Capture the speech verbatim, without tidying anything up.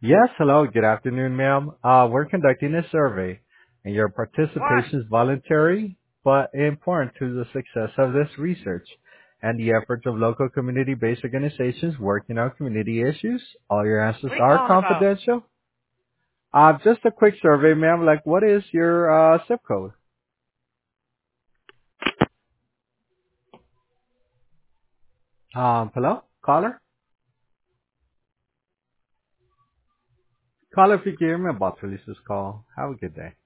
Yes, hello, good afternoon, ma'am. Uh, we're conducting a survey, and your What? participation is voluntary but important to the success of this research and the efforts of local community-based organizations working on community issues. All your answers What are you are calling about? confidential. Uh, just a quick survey, ma'am. Like, what is your uh, zip code? Um, hello, caller. Caller, if you can hear me, I'm about to release this call. Have a good day.